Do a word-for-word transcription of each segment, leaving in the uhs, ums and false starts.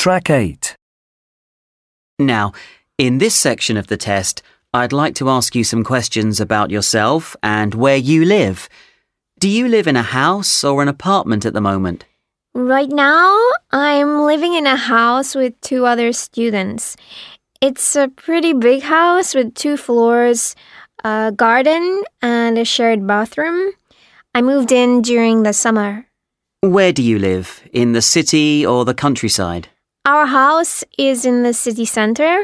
Track eight. Now, in this section of the test, I'd like to ask you some questions about yourself and where you live. Do you live in a house or an apartment at the moment? Right now, I'm living in a house with two other students. It's a pretty big house with two floors, a garden, and a shared bathroom. I moved in during the summer. Where do you live? In the city or the countryside? Our house is in the city center,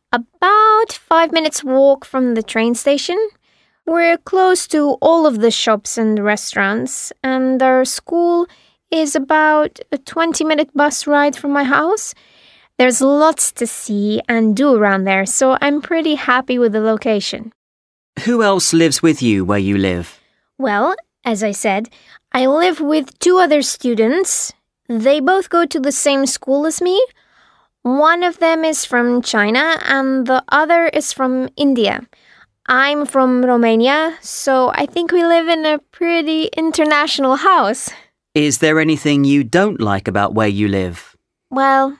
about five minutes walk from the train station. We're close to all of the shops and restaurants, and our school is about a twenty-minute bus ride from my house. There's lots to see and do around there, so I'm pretty happy with the location. Who else lives with you where you live? Well, as I said, I live with two other students. They both go to the same school as me. One of them is from China and the other is from India. I'm from Romania, so I think we live in a pretty international house. Is there anything you don't like about where you live? Well,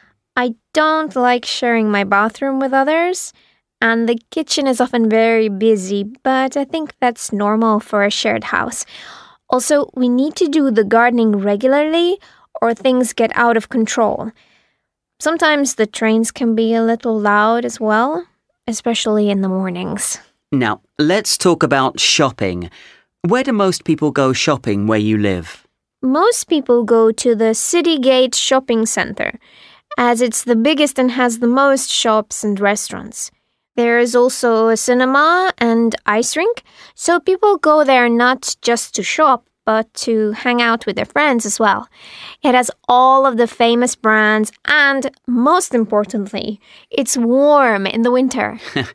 I don't like sharing my bathroom with others, and the kitchen is often very busy, but I think that's normal for a shared house. Also, we need to do the gardening regularly or things get out of control. Sometimes the trains can be a little loud as well, especially in the mornings. Now, let's talk about shopping. Where do most people go shopping where you live? Most people go to the City Gate Shopping Center, as it's the biggest and has the most shops and restaurants. There is also a cinema and ice rink, so people go there not just to shop, but to hang out with their friends as well. It has all of the famous brands and, most importantly, it's warm in the winter.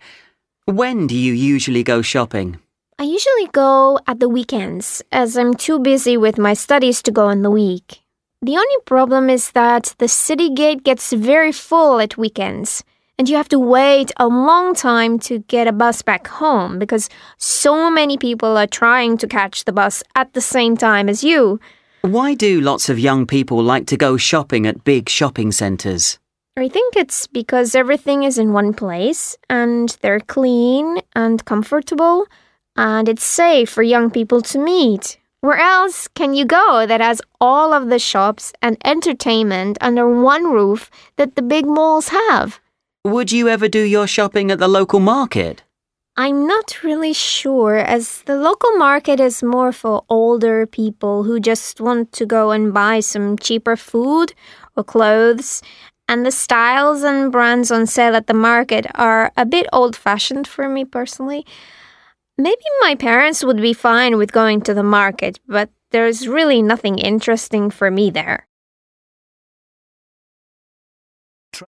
When do you usually go shopping? I usually go at the weekends, as I'm too busy with my studies to go in the week. The only problem is that the city gate gets very full at weekends, and you have to wait a long time to get a bus back home because so many people are trying to catch the bus at the same time as you. Why do lots of young people like to go shopping at big shopping centres? I think it's because everything is in one place, and they're clean and comfortable, and it's safe for young people to meet. Where else can you go that has all of the shops and entertainment under one roof that the big malls have? Would you ever do your shopping at the local market? I'm not really sure, as the local market is more for older people who just want to go and buy some cheaper food or clothes, and the styles and brands on sale at the market are a bit old-fashioned for me personally. Maybe my parents would be fine with going to the market, but there's really nothing interesting for me there.